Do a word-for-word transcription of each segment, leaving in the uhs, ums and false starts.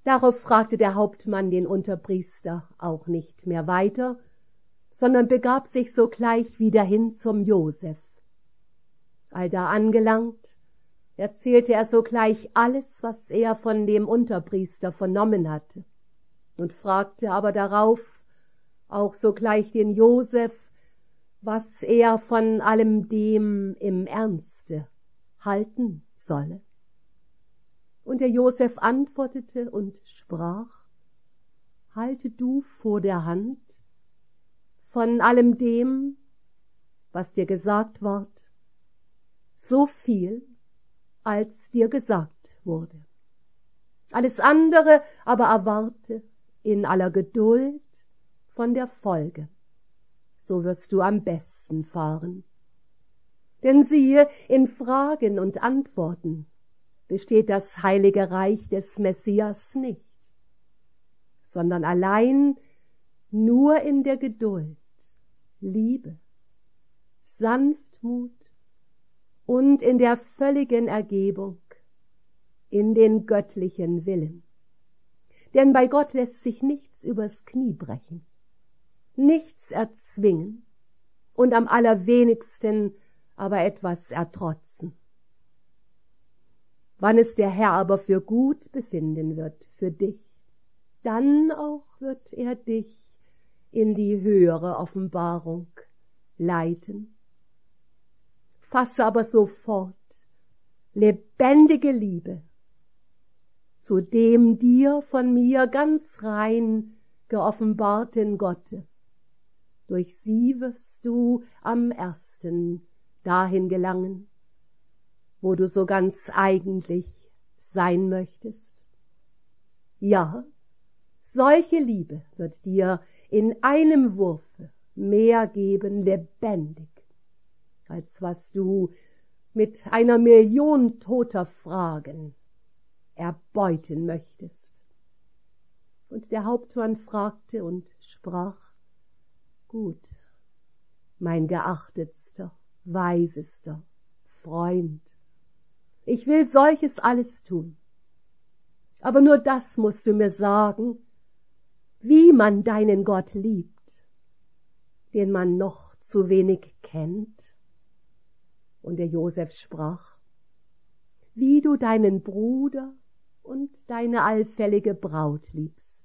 Darauf fragte der Hauptmann den Unterpriester auch nicht mehr weiter, sondern begab sich sogleich wieder hin zum Josef. Allda angelangt, erzählte er sogleich alles, was er von dem Unterpriester vernommen hatte, und fragte aber darauf auch sogleich den Josef, was er von allem dem im Ernste halten solle. Und der Josef antwortete und sprach: Halte du vor der Hand von allem dem, was dir gesagt ward, so viel, als dir gesagt wurde. Alles andere aber erwarte in aller Geduld von der Folge. So wirst du am besten fahren. Denn siehe, in Fragen und Antworten besteht das heilige Reich des Messias nicht, sondern allein nur in der Geduld, Liebe, Sanftmut und in der völligen Ergebung in den göttlichen Willen. Denn bei Gott lässt sich nichts übers Knie brechen, nichts erzwingen und am allerwenigsten aber etwas ertrotzen. Wann es der Herr aber für gut befinden wird, für dich, dann auch wird er dich in die höhere Offenbarung leiten. Fasse aber sofort lebendige Liebe zu dem dir von mir ganz rein geoffenbarten Gotte. Durch sie wirst du am ersten dahin gelangen, wo du so ganz eigentlich sein möchtest. Ja, solche Liebe wird dir in einem Wurfe mehr geben, lebendig, als was du mit einer Million toter Fragen erbeuten möchtest. Und der Hauptmann fragte und sprach: Gut, mein geachtetster, weisester Freund, ich will solches alles tun. Aber nur das musst du mir sagen, wie man deinen Gott liebt, den man noch zu wenig kennt. Und der Josef sprach: Wie du deinen Bruder und deine allfällige Braut liebst,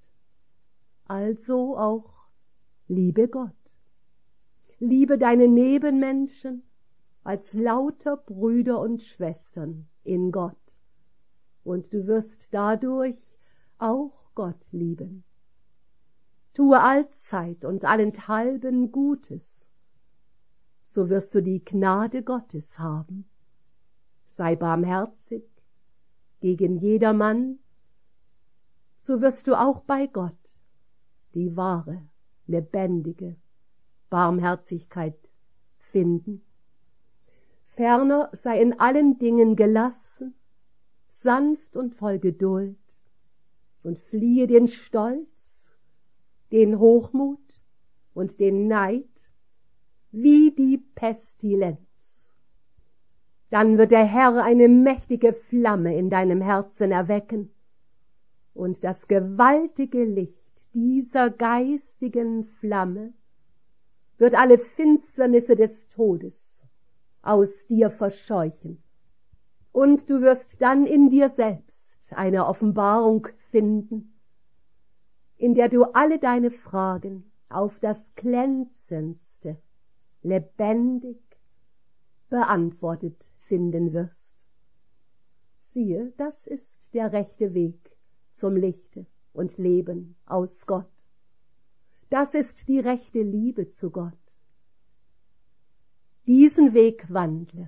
also auch liebe Gott. Liebe deine Nebenmenschen als lauter Brüder und Schwestern in Gott, und du wirst dadurch auch Gott lieben. Tue allzeit und allenthalben Gutes, so wirst du die Gnade Gottes haben. Sei barmherzig gegen jedermann, so wirst du auch bei Gott die wahre, lebendige Barmherzigkeit finden. Ferner sei in allen Dingen gelassen, sanft und voll Geduld, und fliehe den Stolz, den Hochmut und den Neid wie die Pestilenz. Dann wird der Herr eine mächtige Flamme in deinem Herzen erwecken, und das gewaltige Licht dieser geistigen Flamme wird alle Finsternisse des Todes aus dir verscheuchen. Und du wirst dann in dir selbst eine Offenbarung finden, in der du alle deine Fragen auf das glänzendste, lebendig beantwortet finden wirst. Siehe, das ist der rechte Weg zum Lichte und Leben aus Gott. Das ist die rechte Liebe zu Gott. Diesen Weg wandle.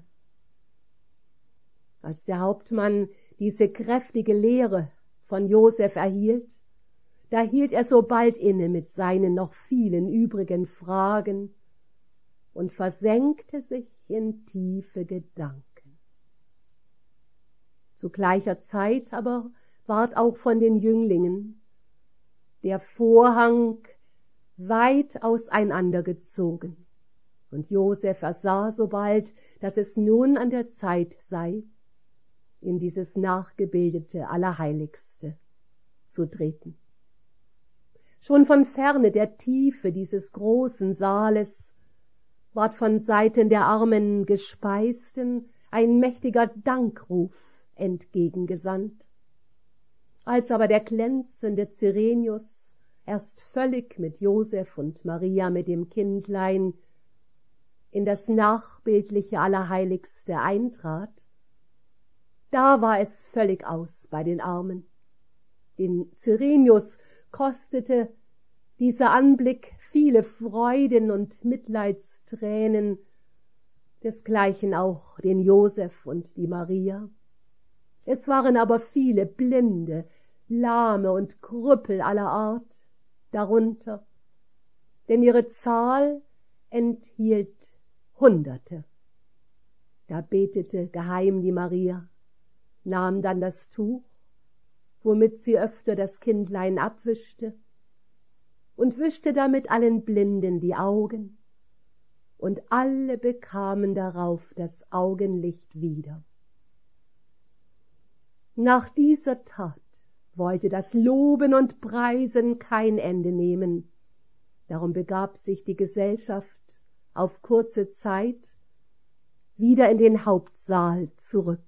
Als der Hauptmann diese kräftige Lehre von Josef erhielt, da hielt er so bald inne mit seinen noch vielen übrigen Fragen und versenkte sich in tiefe Gedanken. Zu gleicher Zeit aber ward auch von den Jünglingen der Vorhang weit auseinandergezogen, und Josef ersah sobald, dass es nun an der Zeit sei, in dieses nachgebildete Allerheiligste zu treten. Schon von ferne der Tiefe dieses großen Saales ward von Seiten der armen Gespeisten ein mächtiger Dankruf entgegengesandt. Als aber der glänzende Cyrenius erst völlig mit Joseph und Maria mit dem Kindlein in das nachbildliche Allerheiligste eintrat, da war es völlig aus bei den Armen. Den Cyrenius kostete dieser Anblick viele Freuden und Mitleidstränen, desgleichen auch den Joseph und die Maria. Es waren aber viele Blinde, Lahme und Krüppel aller Art darunter, denn ihre Zahl enthielt Hunderte. Da betete geheim die Maria, nahm dann das Tuch, womit sie öfter das Kindlein abwischte, und wischte damit allen Blinden die Augen, und alle bekamen darauf das Augenlicht wieder. Nach dieser Tat wollte das Loben und Preisen kein Ende nehmen. Darum begab sich die Gesellschaft auf kurze Zeit wieder in den Hauptsaal zurück.